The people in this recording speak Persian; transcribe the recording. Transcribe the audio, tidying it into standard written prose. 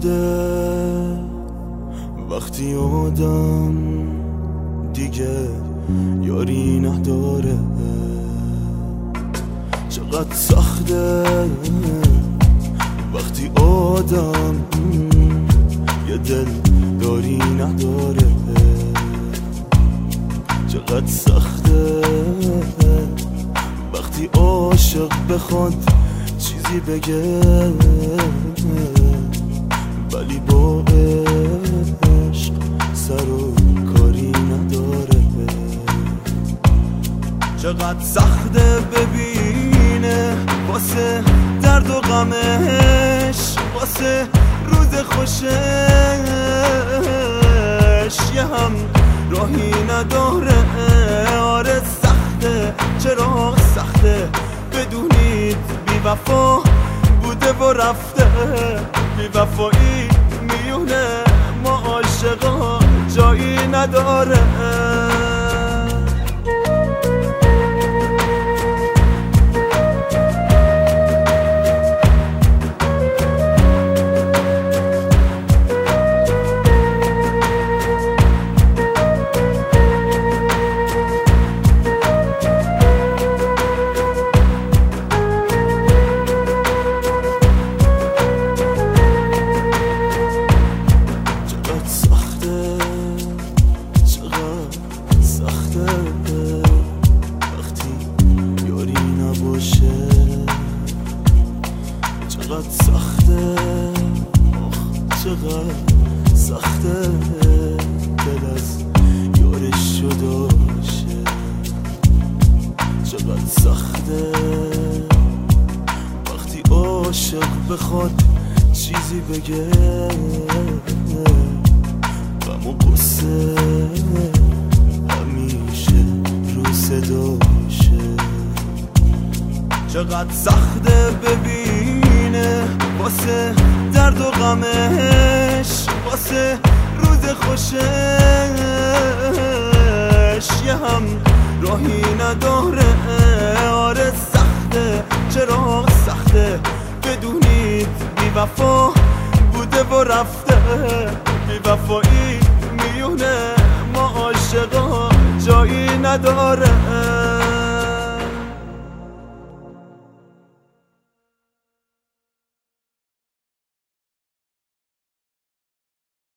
سخته وقتی آدم دیگه یاری نداره، چقدر سخته وقتی آدم یه دل داری نداره، چقدر سخته وقتی عاشق بخواد چیزی بگه ولی با عشق سر و کاری نداره، چقدر سخته ببینه واسه درد و غمش، واسه روز خوشش یه هم راهی نداره. آره سخته، چرا سخته بدونید بی وفا بوده و رفته، بی وفایی میونه ما عاشقا جایی نداره. چقدر سخته، چقدر سخته دل از یارش جدا شه، چقدر سخته وقتی عاشق بخواد چیزی بگه غم و غصه همیشه رو صداشه، چقدر سخته ببینه واسه درد و غمش، واسه روز خوشش یه هم راهی نداره. آره سخته، چرا سخته بدونید بی وفا بوده و رفته، بی وفایی میونه ما عاشقا جایی نداره.